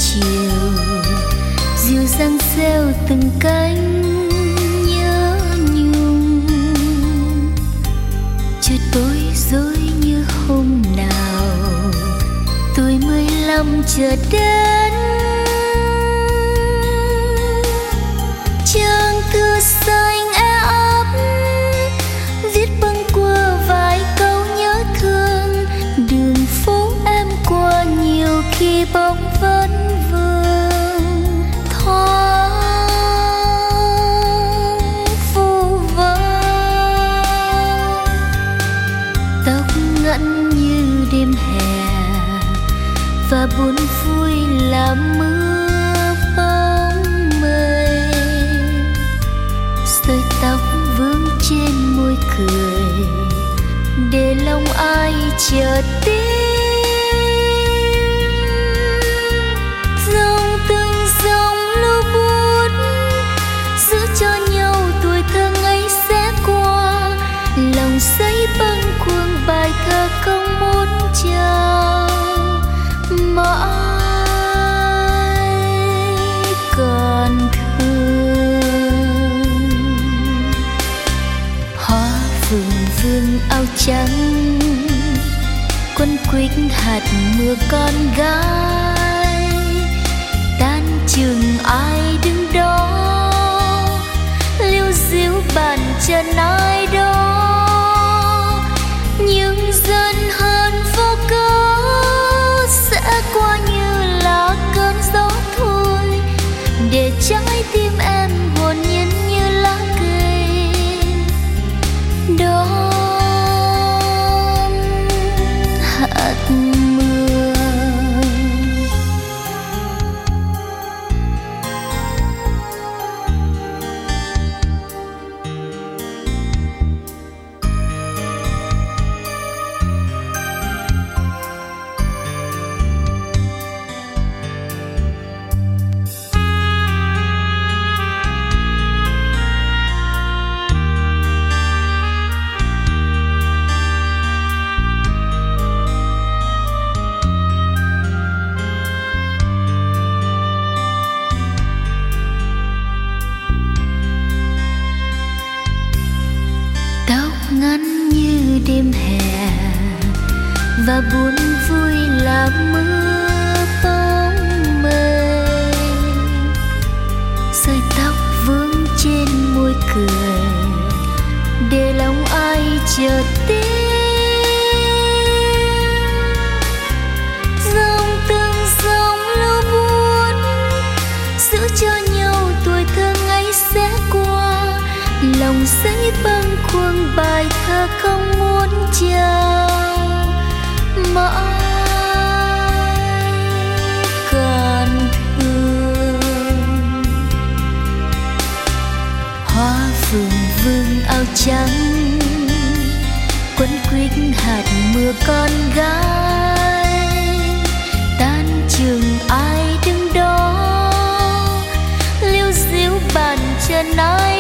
chiều dịu dàng reo từng cánh nhớ nhung. Trời tối rối như hôm nào tuổi 15 chờ đến. Trang thư xanh e ấp viết bâng qua vài câu nhớ thương. Đường phố em qua nhiều khi bóng vẫn vương thoáng vu vơ. Tóc ngắn như đêm hè và buồn vui là mưa bóng mây. Sợi tóc vương trên môi cười để lòng ai chờ tim. Dòng từng dòng lưu bút giữ cho nhau tuổi thơ ấy sẽ qua. Lòng giấy bâng khuâng bài thơ không muốn chào mãi còn thương. Hoa phượng vương áo trắng quấn quýt hạt mưa con gái. Tan trường ai đứng đó liêu diếu bàn chân ai đó. Nhưng dần hơn vô cớ sẽ qua như là cơn gió thôi. Để trái tim em hồn nhiên như lá cây đón hạt mưa. Ngắn như đêm hè và buồn vui là mưa bóng mây. Sợi tóc vương trên môi cười để lòng ai chờ tim. Dòng từng dòng lưu buồn giữ cho nhau tuổi thơ ấy sẽ qua. Lòng giấy bâng khuâng bài thơ không muốn chào mãi còn thương. Hoa phượng vương áo trắng quấn quýt hạt mưa con gái. Tan trường ai đứng đó liêu diếu bàn chân ai